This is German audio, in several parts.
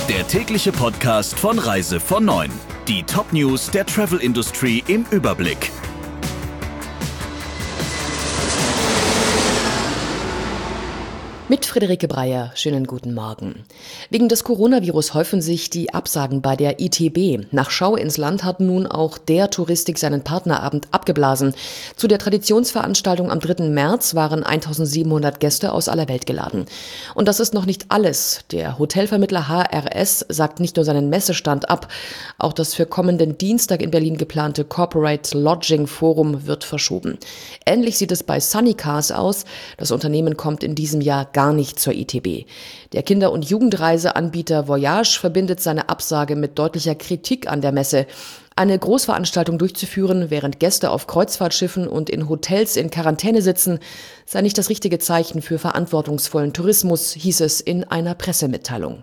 Der tägliche Podcast von Reise von 9. Die Top-News der Travel-Industrie im Überblick. Mit Friederike Breyer, schönen guten Morgen. Wegen des Coronavirus häufen sich die Absagen bei der ITB. Nach Schau ins Land hat nun auch der Touristik seinen Partnerabend abgeblasen. Zu der Traditionsveranstaltung am 3. März waren 1700 Gäste aus aller Welt geladen. Und das ist noch nicht alles. Der Hotelvermittler HRS sagt nicht nur seinen Messestand ab, auch das für kommenden Dienstag in Berlin geplante Corporate Lodging Forum wird verschoben. Ähnlich sieht es bei Sunny Cars aus. Das Unternehmen kommt in diesem Jahr gar nicht zur ITB. Der Kinder- und Jugendreiseanbieter Voyage verbindet seine Absage mit deutlicher Kritik an der Messe. Eine Großveranstaltung durchzuführen, während Gäste auf Kreuzfahrtschiffen und in Hotels in Quarantäne sitzen, sei nicht das richtige Zeichen für verantwortungsvollen Tourismus, hieß es in einer Pressemitteilung.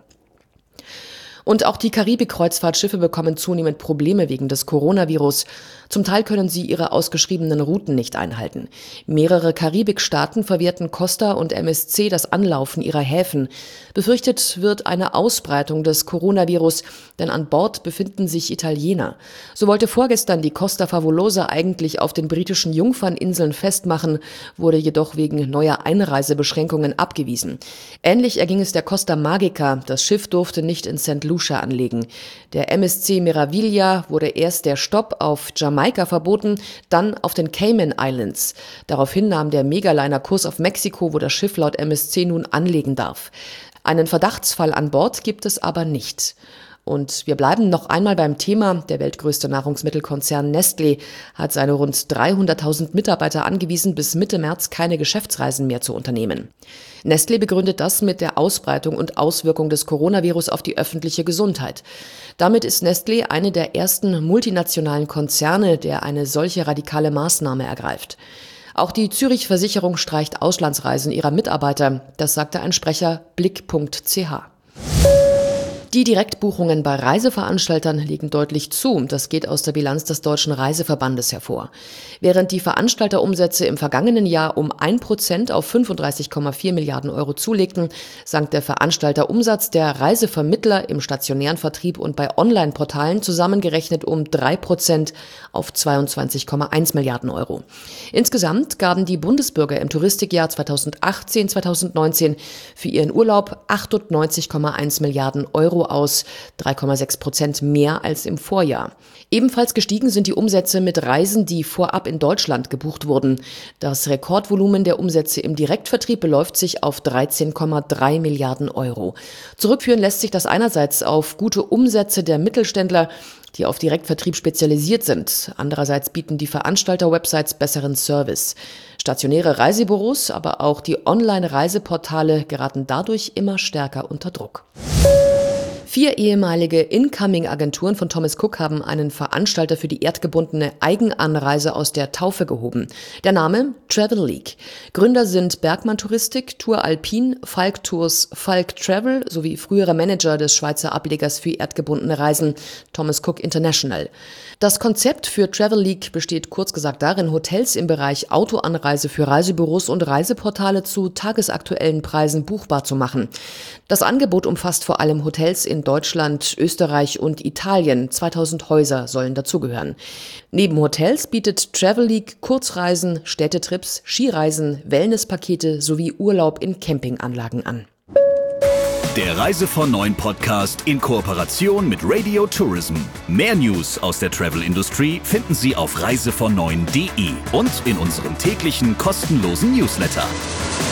Und auch die Karibik-Kreuzfahrtschiffe bekommen zunehmend Probleme wegen des Coronavirus. Zum Teil können sie ihre ausgeschriebenen Routen nicht einhalten. Mehrere Karibikstaaten verwehrten Costa und MSC das Anlaufen ihrer Häfen. Befürchtet wird eine Ausbreitung des Coronavirus, denn an Bord befinden sich Italiener. So wollte vorgestern die Costa Favolosa eigentlich auf den britischen Jungferninseln festmachen, wurde jedoch wegen neuer Einreisebeschränkungen abgewiesen. Ähnlich erging es der Costa Magica. Das Schiff durfte nicht in St. Lucia anlegen. Der MSC Meraviglia wurde erst der Stopp auf Jamaika verboten, dann auf den Cayman Islands. Daraufhin nahm der Megaliner Kurs auf Mexiko, wo das Schiff laut MSC nun anlegen darf. Einen Verdachtsfall an Bord gibt es aber nicht. Und wir bleiben noch einmal beim Thema. Der weltgrößte Nahrungsmittelkonzern Nestlé hat seine rund 300.000 Mitarbeiter angewiesen, bis Mitte März keine Geschäftsreisen mehr zu unternehmen. Nestlé begründet das mit der Ausbreitung und Auswirkung des Coronavirus auf die öffentliche Gesundheit. Damit ist Nestlé eine der ersten multinationalen Konzerne, der eine solche radikale Maßnahme ergreift. Auch die Zürich Versicherung streicht Auslandsreisen ihrer Mitarbeiter. Das sagte ein Sprecher blick.ch. Die Direktbuchungen bei Reiseveranstaltern liegen deutlich zu. Das geht aus der Bilanz des Deutschen Reiseverbandes hervor. Während die Veranstalterumsätze im vergangenen Jahr um 1% auf 35,4 Milliarden Euro zulegten, sank der Veranstalterumsatz der Reisevermittler im stationären Vertrieb und bei Online-Portalen zusammengerechnet um 3% auf 22,1 Milliarden Euro. Insgesamt gaben die Bundesbürger im Touristikjahr 2018-2019 für ihren Urlaub 98,1 Milliarden Euro aus, 3,6% mehr als im Vorjahr. Ebenfalls gestiegen sind die Umsätze mit Reisen, die vorab in Deutschland gebucht wurden. Das Rekordvolumen der Umsätze im Direktvertrieb beläuft sich auf 13,3 Milliarden Euro. Zurückführen lässt sich das einerseits auf gute Umsätze der Mittelständler, die auf Direktvertrieb spezialisiert sind. Andererseits bieten die Veranstalter-Websites besseren Service. Stationäre Reisebüros, aber auch die Online-Reiseportale geraten dadurch immer stärker unter Druck. 4 ehemalige Incoming-Agenturen von Thomas Cook haben einen Veranstalter für die erdgebundene Eigenanreise aus der Taufe gehoben. Der Name Travel League. Gründer sind Bergmann Touristik, Tour Alpin, Falk Tours, Falk Travel sowie frühere Manager des Schweizer Ablegers für erdgebundene Reisen, Thomas Cook International. Das Konzept für Travel League besteht kurz gesagt darin, Hotels im Bereich Autoanreise für Reisebüros und Reiseportale zu tagesaktuellen Preisen buchbar zu machen. Das Angebot umfasst vor allem Hotels in Deutschland, Österreich und Italien. 2000 Häuser sollen dazugehören. Neben Hotels bietet Travel League Kurzreisen, Städtetrips, Skireisen, Wellnesspakete sowie Urlaub in Campinganlagen an. Der Reise von 9 Podcast in Kooperation mit Radio Tourism. Mehr News aus der Travel-Industrie finden Sie auf reisevon9.de und in unserem täglichen kostenlosen Newsletter.